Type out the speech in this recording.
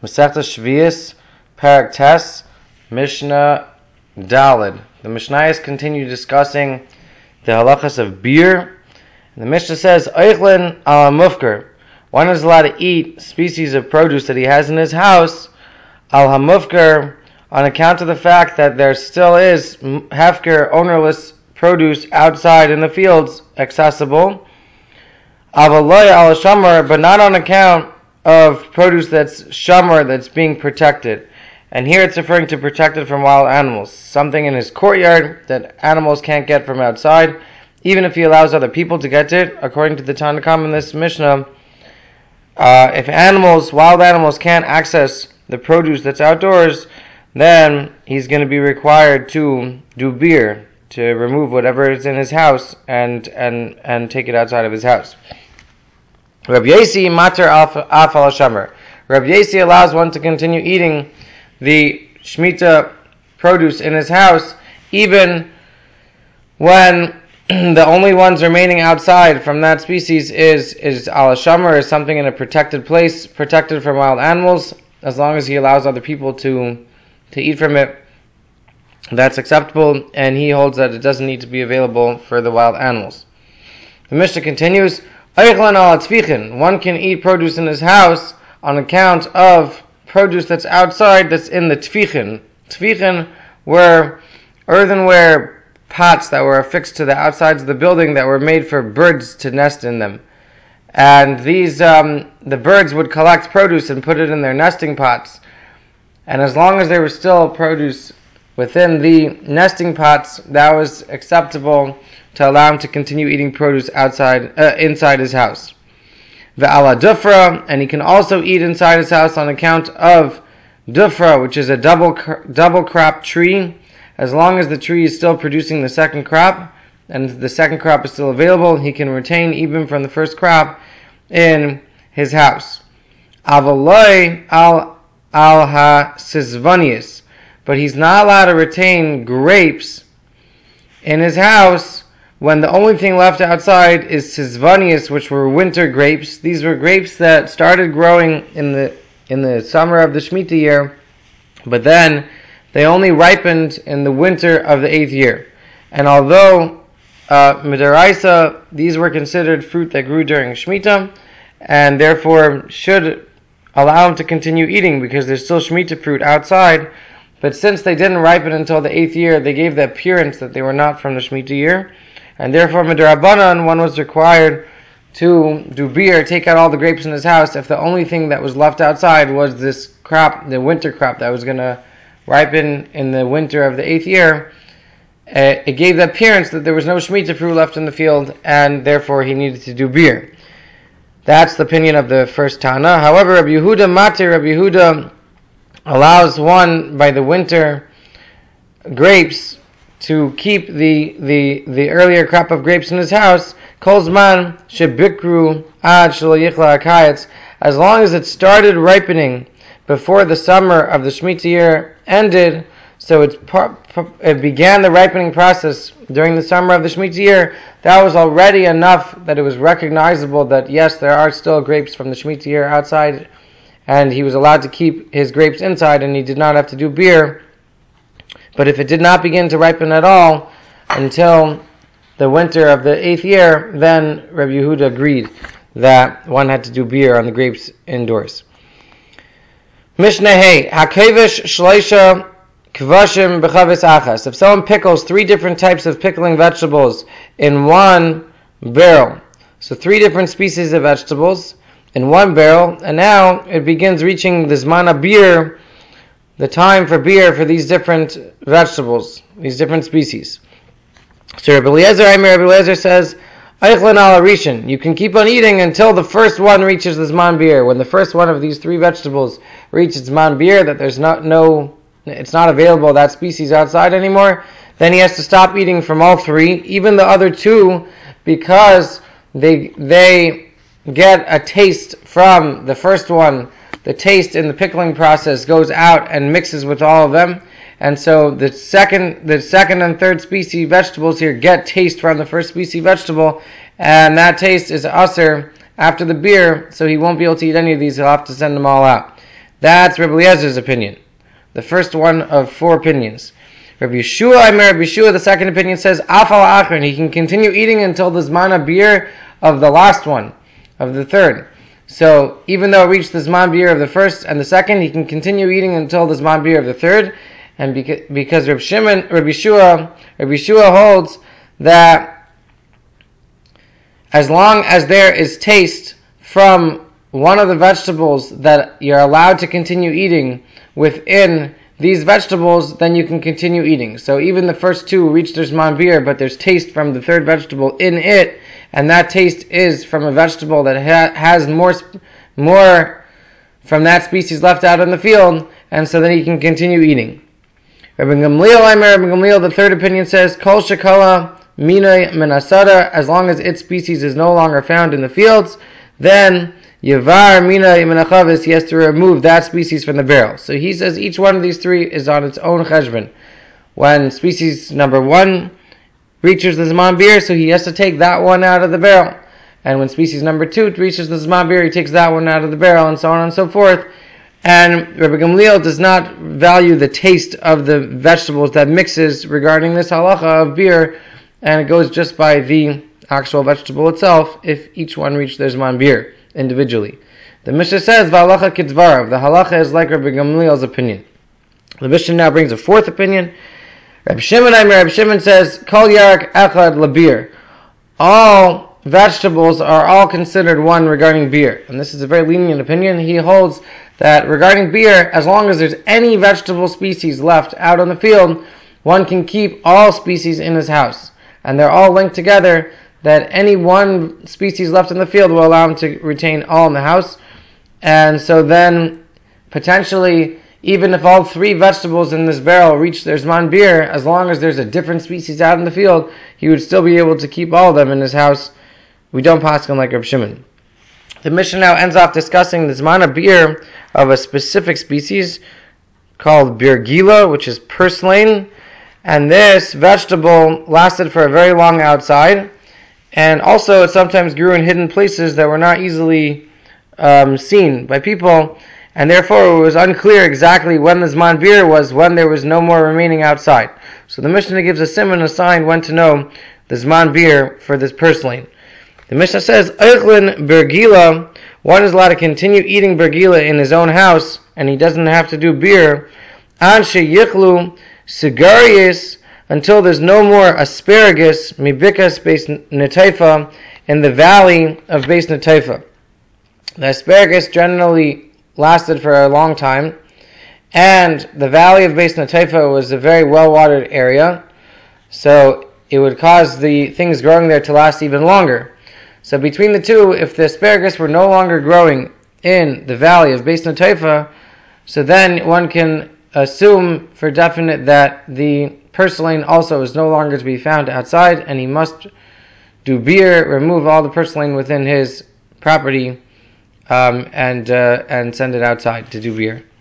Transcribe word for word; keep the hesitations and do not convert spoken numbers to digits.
Masechta Shvius, Parak Tes, Mishnah Daled. The Mishnayos continue discussing the halachas of beer. And the Mishnah says, Eichlin ala mufker. One is allowed to eat species of produce that he has in his house, al hamufker, on account of the fact that there still is hefker, ownerless produce outside in the fields accessible. Avaloy al shamar, but not on account of produce that's shamar, that's being protected. And here it's referring to protected from wild animals. Something in his courtyard that animals can't get from outside, even if he allows other people to get it. According to the Tanakam in this Mishnah, uh, if animals, wild animals, can't access the produce that's outdoors, then he's going to be required to do beer, to remove whatever is in his house and and and take it outside of his house. Rabbi Yasi mater af al shamer. Rabbi Yasi allows one to continue eating the Shemitah produce in his house, even when the only ones remaining outside from that species is is al shamer, is something in a protected place, protected from wild animals. As long as he allows other people to to eat from it, that's acceptable, and he holds that it doesn't need to be available for the wild animals. The Mishnah continues, Eichlan al tzfichin. One can eat produce in his house on account of produce that's outside, that's in the tfichin. Tfichin were earthenware pots that were affixed to the outsides of the building that were made for birds to nest in them. And these, um, the birds would collect produce and put it in their nesting pots. And as long as there was still produce within the nesting pots, that was acceptable to allow him to continue eating produce outside, uh, inside his house. Ve'ala dufra, and he can also eat inside his house on account of dufra, which is a double double crop tree. As long as the tree is still producing the second crop, and the second crop is still available, he can retain even from the first crop in his house. Avaloi al al ha-sizvanius, but he's not allowed to retain grapes in his house when the only thing left outside is sizvanius, which were winter grapes. These were grapes that started growing in the in the summer of the Shemitah year, but then they only ripened in the winter of the eighth year. And although uh, midaraisa, these were considered fruit that grew during Shemitah, and therefore should allow him to continue eating because there's still Shemitah fruit outside. But since they didn't ripen until the eighth year, they gave the appearance that they were not from the Shemitah year. And therefore, midarabanan, one was required to do beer, take out all the grapes in his house, if the only thing that was left outside was this crop, the winter crop that was going to ripen in the winter of the eighth year. Uh, it gave the appearance that there was no Shemitah fruit left in the field, and therefore he needed to do beer. That's the opinion of the first Tana. However, Rabbi Yehuda Matir, Rabbi Yehuda allows one by the winter grapes to keep the the, the earlier crop of grapes in his house. Kolzman shebikru ad shelo yichla hakayetz, as long as it started ripening before the summer of the Shemitah year ended. So it's it began the ripening process during the summer of the Shemitah year. That was already enough that it was recognizable that yes, there are still grapes from the Shemitah year outside, and he was allowed to keep his grapes inside, and he did not have to do beer. But if it did not begin to ripen at all until the winter of the eighth year, then Rabbi Yehuda agreed that one had to do beer on the grapes indoors. Mishnah Hey, Hakevish Shleisha Kvashim B'chavis Achas. If someone pickles three different types of pickling vegetables in one barrel, so three different species of vegetables in one barrel, and now it begins reaching the zman beer, the time for beer for these different vegetables, these different species. So Rabbi Eliezer, Rabbi Eliezer says, Eichlan al Rishon, you can keep on eating until the first one reaches the zman beer. When the first one of these three vegetables reaches zman beer, that there's not no, it's not available, that species outside anymore, then he has to stop eating from all three, even the other two, because they they get a taste from the first one. The taste in the pickling process goes out and mixes with all of them, and so the second, the second and third species vegetables here get taste from the first species vegetable, and that taste is usher after the beer, so he won't be able to eat any of these. He'll have to send them all out. That's Rabbi Eliezer's opinion, the first one of four opinions. Rabbi Yeshua, I mean Rabbi Yeshua, the second opinion says, Afal Achron, he can continue eating until the Zman Bir of the last one, of the third. So, even though it reached the Zman Bir of the first and the second, he can continue eating until the Zman Bir of the third. And because, because Rabbi Shimon, Rabbi Yeshua, Rabbi Yeshua holds that as long as there is taste from one of the vegetables that you're allowed to continue eating within these vegetables, then you can continue eating. So even the first two reach their Zman Bir, but there's taste from the third vegetable in it, and that taste is from a vegetable that ha- has more more from that species left out in the field, and so then you can continue eating. Rabbi Gamliel, Rabbi Gamliel, the third opinion says, Kol shekala minay menasada, as long as its species is no longer found in the fields, then Yavar mina imenachavis, he has to remove that species from the barrel. So he says each one of these three is on its own cheshbon. When species number one reaches the Zman Bir, so he has to take that one out of the barrel. And when species number two reaches the Zman Bir, he takes that one out of the barrel, and so on and so forth. And Rabbi Gamliel does not value the taste of the vegetables that mixes regarding this halacha of beer, and it goes just by the actual vegetable itself if each one reached their Zman Bir individually. The Mishnah says, V'halacha kitzvarav, the halacha is like Rabbi Gamliel's opinion. The Mishnah now brings a fourth opinion. Rabbi Shimon, I mean, Rabbi Shimon says, Kol yarak echad labir. All vegetables are all considered one regarding beer. And this is a very lenient opinion. He holds that regarding beer, as long as there's any vegetable species left out on the field, one can keep all species in his house. And they're all linked together, that any one species left in the field will allow him to retain all in the house. And so then, potentially, even if all three vegetables in this barrel reach their Zman Bir, as long as there's a different species out in the field, he would still be able to keep all of them in his house. We don't paskin like Reb Shimon. The Mishnah now ends off discussing the Zman Bir of a specific species called Bir Gila, which is purslane. And this vegetable lasted for a very long outside. And also it sometimes grew in hidden places that were not easily um, seen by people. And therefore it was unclear exactly when the Zman Bir was, when there was no more remaining outside. So the Mishnah gives a simon, a sign when to know the Zman Bir for this purslane. The Mishnah says, Eichlin bergila, one is allowed to continue eating bergila in his own house, and he doesn't have to do beer, an sheyichlu sigarius, until there's no more asparagus, mibikas beis netaifa, in the valley of beis netaifa. The asparagus generally lasted for a long time, and the valley of beis netaifa was a very well-watered area, so it would cause the things growing there to last even longer. So between the two, if the asparagus were no longer growing in the valley of beis netaifa, so then one can assume for definite that the purslane also is no longer to be found outside, and he must do beer, remove all the purslane within his property, um, and uh, and send it outside to do beer.